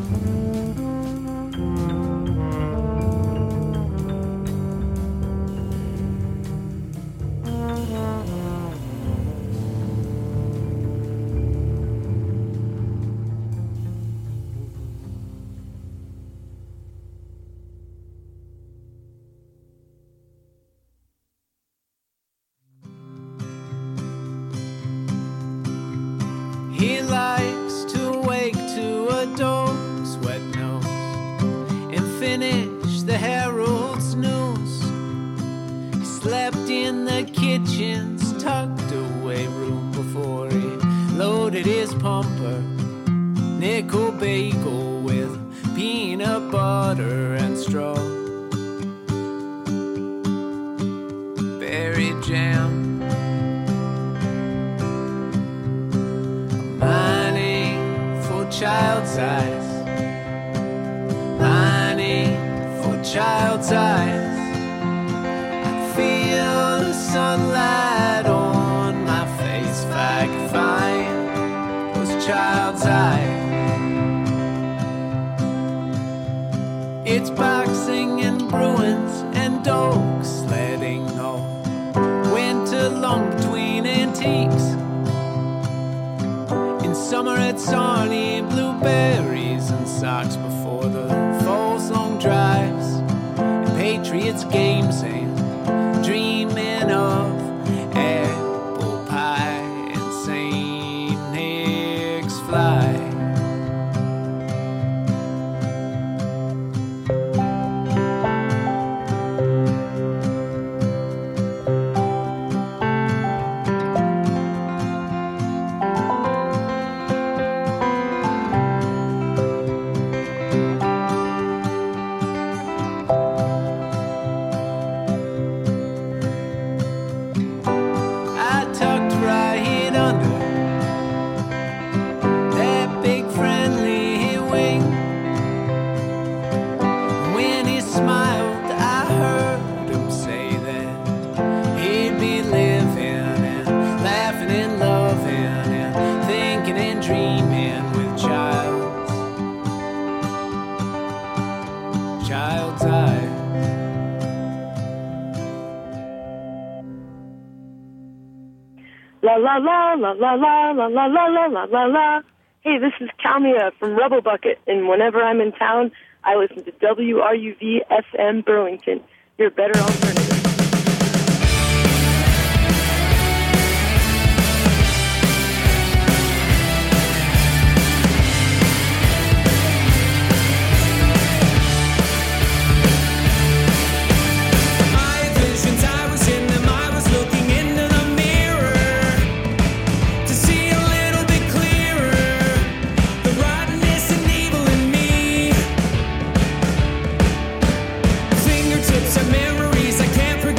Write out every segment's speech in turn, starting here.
He likes to wake to a dog's wet nose and finish the Herald's news. He slept in the kitchen's tucked away room before he loaded his pumper. Nickel bagel with peanut butter and straw. Berry jam. Child's eyes, lining for child's eyes. I feel the sunlight on my face if I could find those child's eyes. It's boxing and Bruins and dog sledding all winter long between antiques. In summer it's Sarnie, blueberries and socks before the fall's long drives. And Patriots games and dreaming of apple pie and St. Nick's fly. La la la la la la la la la la la la la. Hey, this is Kalmia from Rebel Bucket, and whenever I'm in town, I listen to WRUV FM Burlington. Your better alternative. Fingertips of memories I can't forget.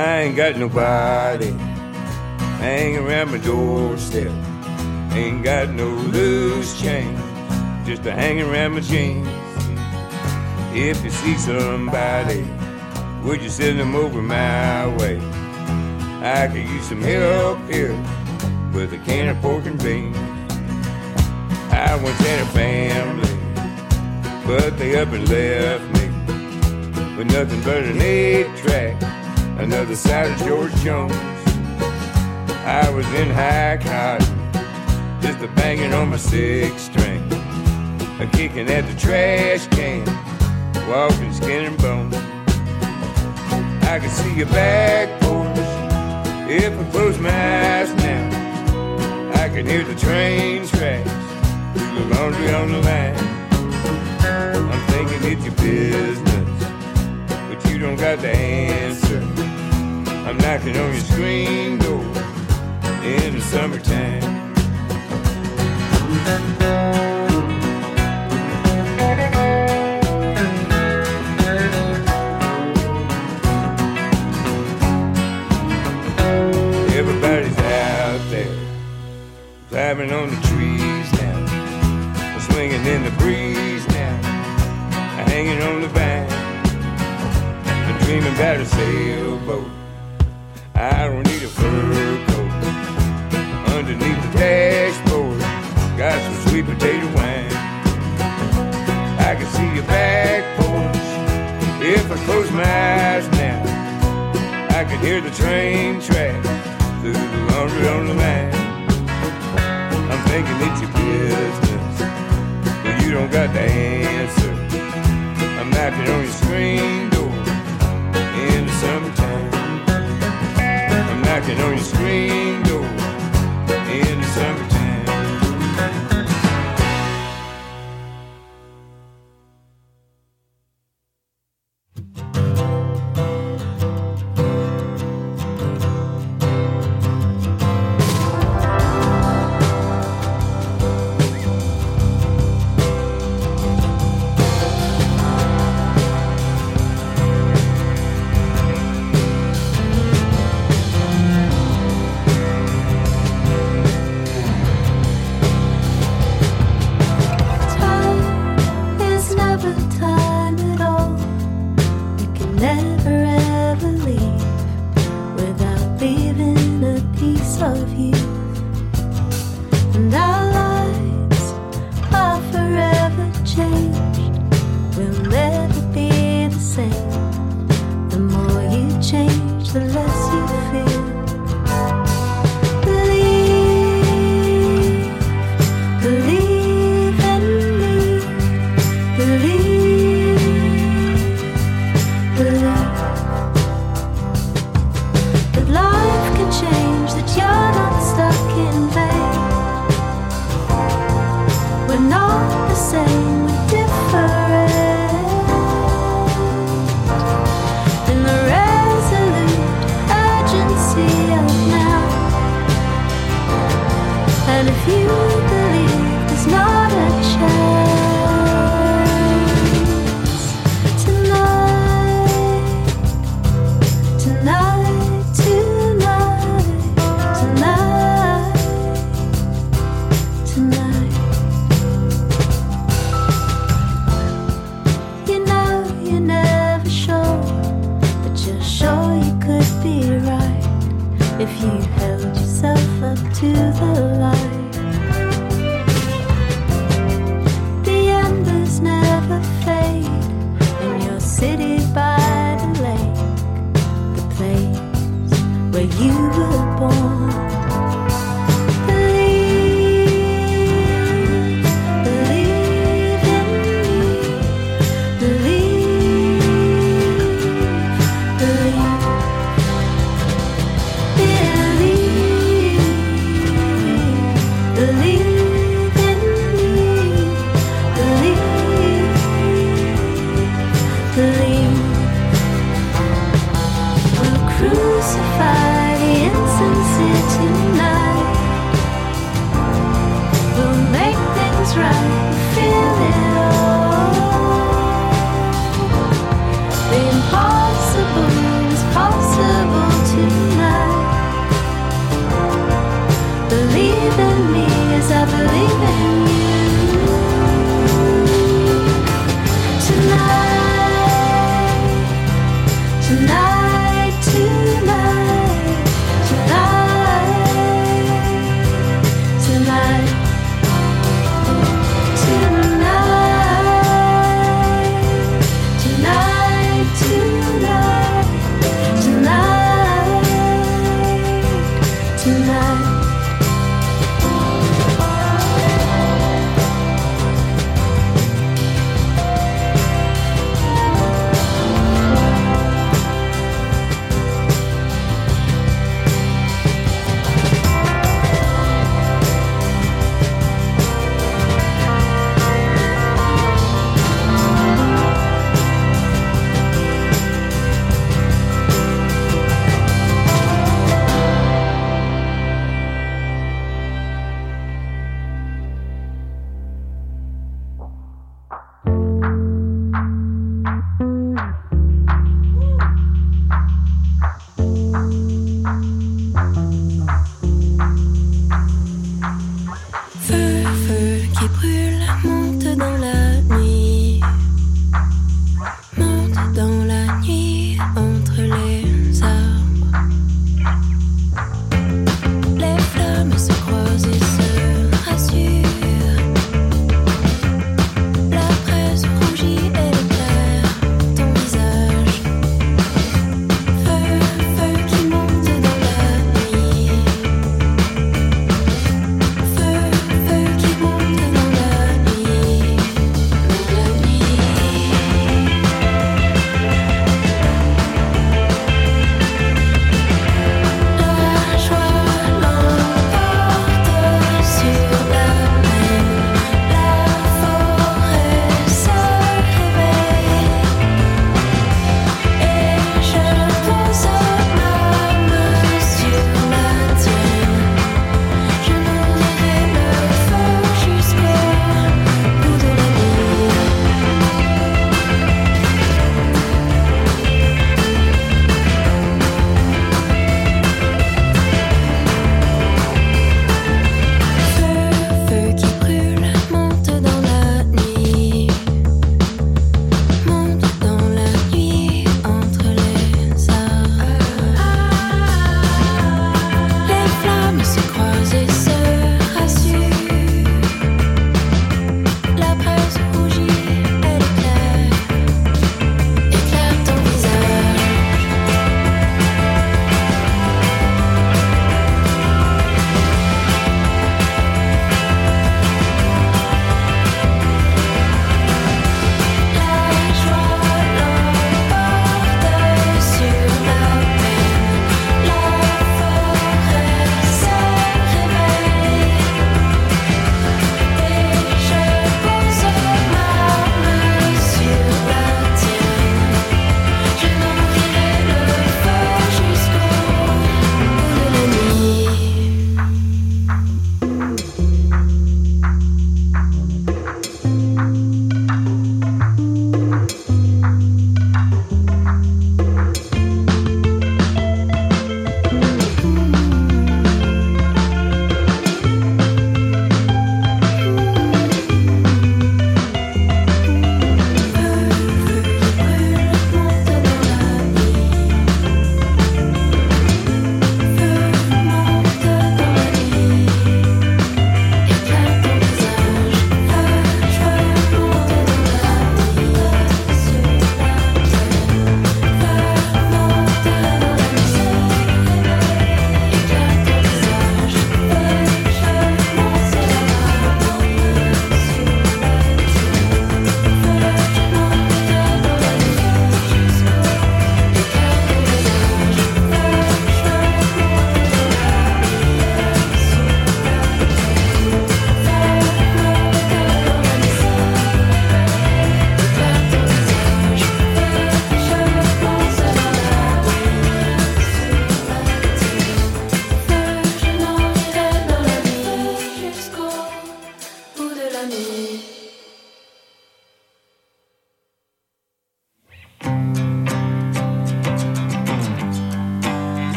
I ain't got nobody hanging around my doorstep. Ain't got no loose change, just a hanging around my jeans. If you see somebody, would you send them over my way? I could use some help here with a can of pork and beans. I once had a family, but they up and left me with nothing but an 8-track, another side of George Jones. I was in high cotton, just a banging on my 6-string, a kicking at the trash can, walking skin and bone. I could see your back porch if I close my eyes now. I can hear the train tracks, the laundry on the line. I'm thinking it's your business, but you don't got the answer. I'm knocking on your screen door in the summertime. Everybody's out there, climbing on the trees now, swinging in the breeze now, hanging on the vine. I'm dreaming about a sailboat. I don't need a fur coat. Underneath the dashboard, got some sweet potato wine. I can see your back porch if I close my eyes now. I can hear the train tracks through the laundry on the line. I'm thinking it's your business, but you don't got the answer. I'm knocking on your screen door in the summertime. I'm knocking on your screen door in the summertime.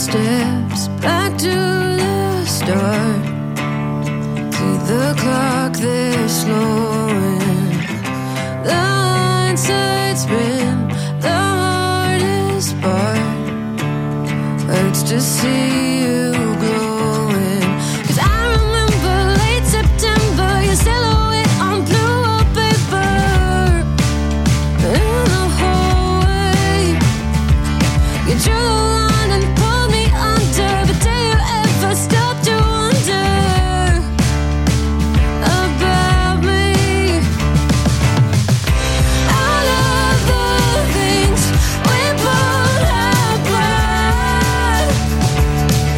steps back to the start. See the clock, they're slowing. The hindsight's been the hardest part. Hurts to see you glowing. 'Cause I remember late September, your silhouette on blue wallpaper. In the hallway, you drew the line and pulled me under. But do you ever stop to wonder about me? All of the things we both have planned,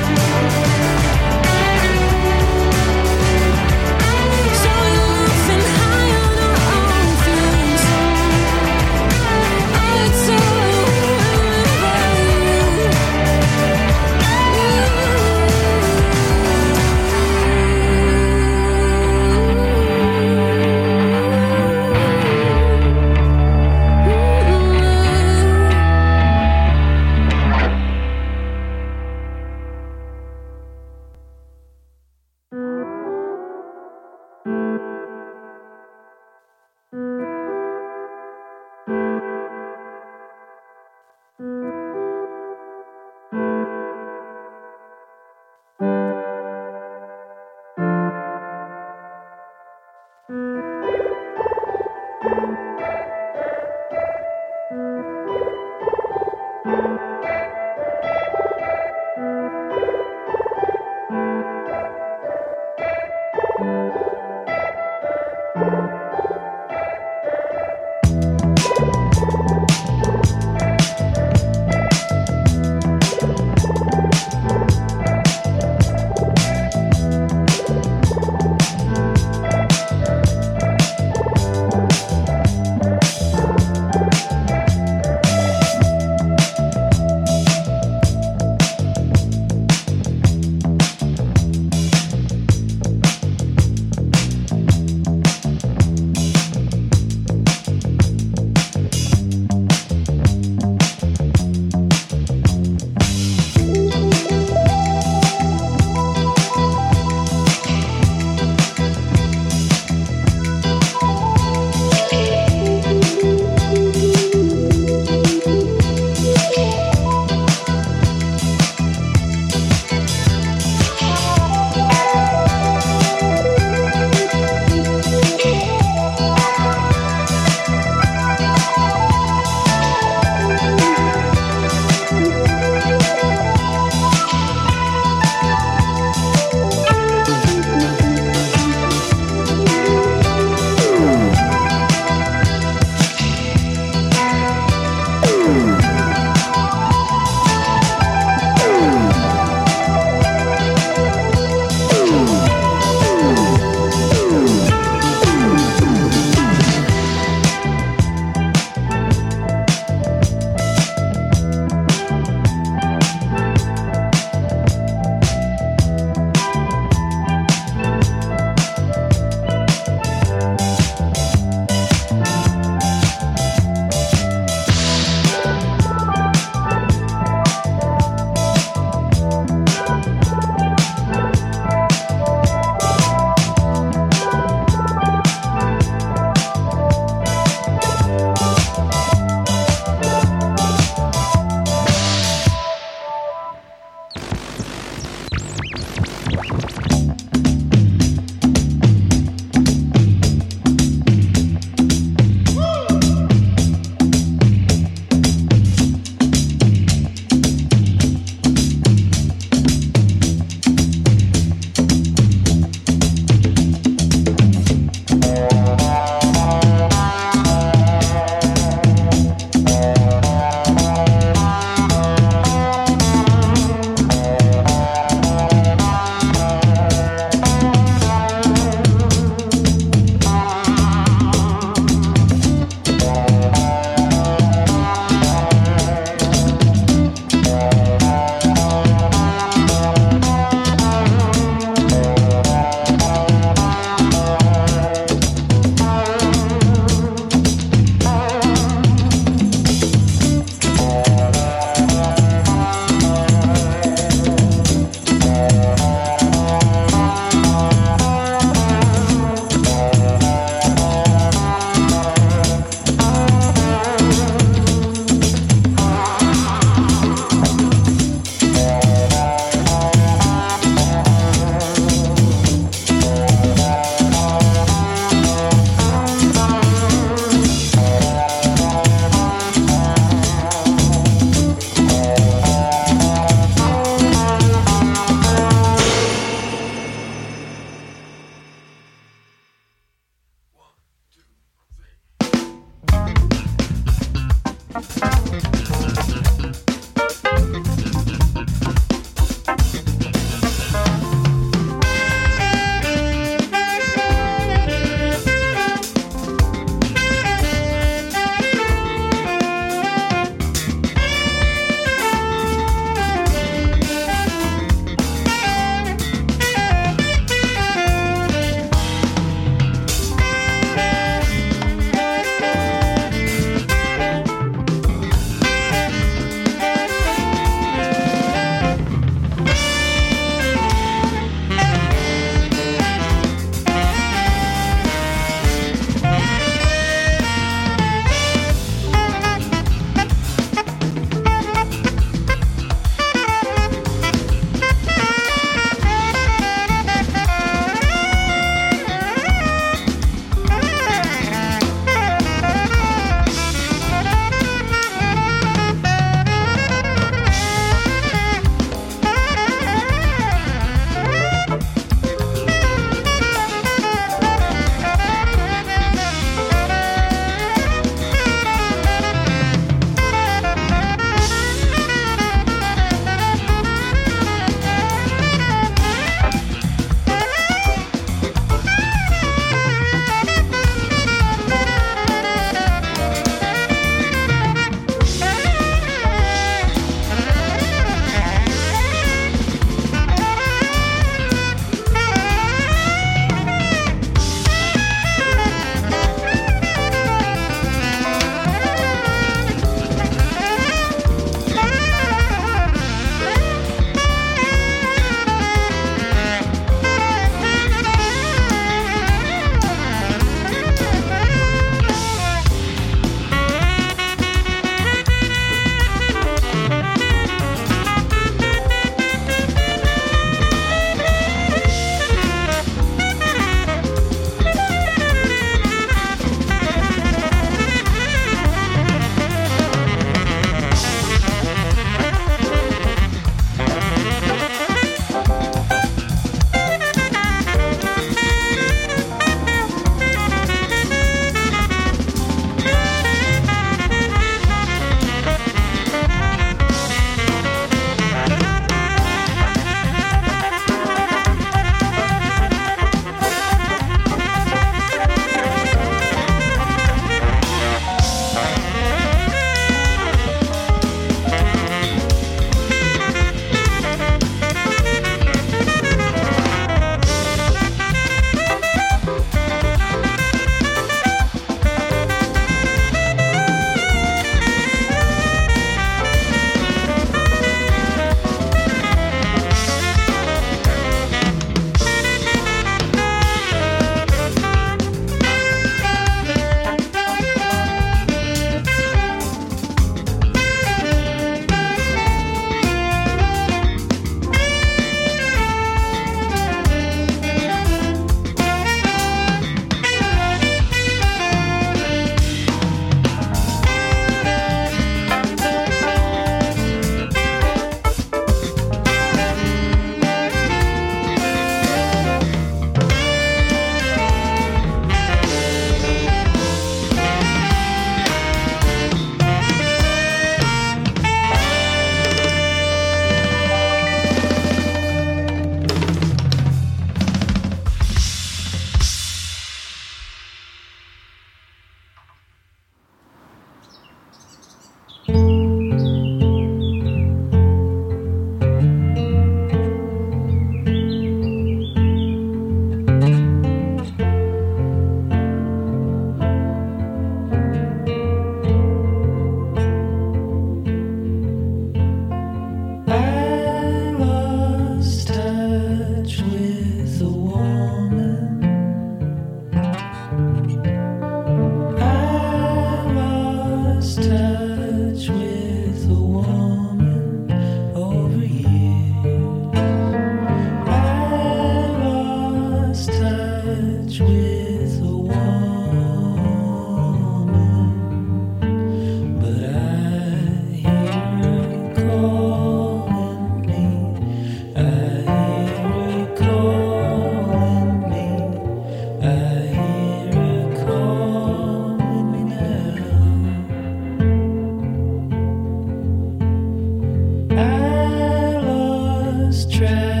try.